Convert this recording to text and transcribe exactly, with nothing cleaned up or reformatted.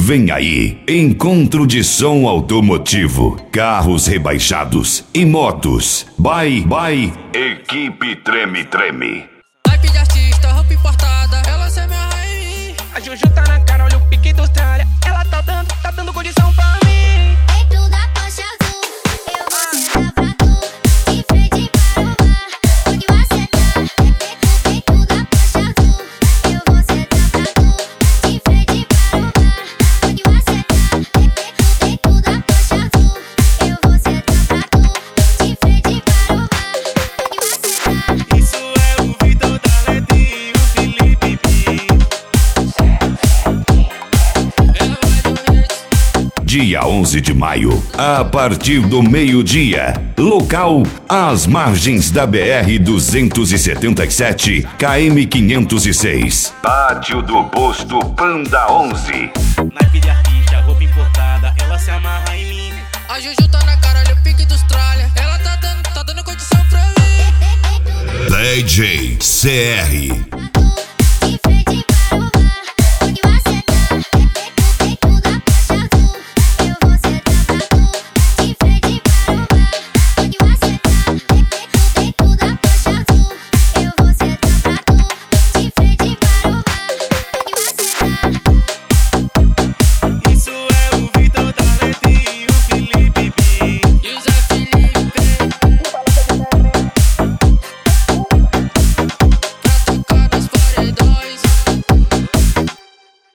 Vem aí, encontro de som automotivo, carros rebaixados e motos. Bye, bye, Equipe Treme Treme. Naipe de artista, roupa importada, ela se amarra em mim. A Juju tá na cara, olha o pique industrial. Ela tá dando, tá dando condição pra mim. Dentro da Porsche azul, eu vou sentar pra tu, de frente para o mar. Onde você tá? Dentro da Porsche azul, eu vou sentar pra tu, de frente para o mar. Onde você tá? Dentro da Porsche azul, eu vou sentar pra tu, de frente para o mar. Onde você tá? Isso é o Vitor da Ledinho, o Felipe B. Dia onze de maio, a partir do meio-dia. Local, às margens da B R duzentos e setenta e sete, K M quinhentos e seis. Pátio do Posto Panda onze. Naipe de artista, roupa importada, ela se amarra em mim. A Juju tá na cara, olha o pique industrial. Ela tá dando, tá dando condição pra mim. D J C R.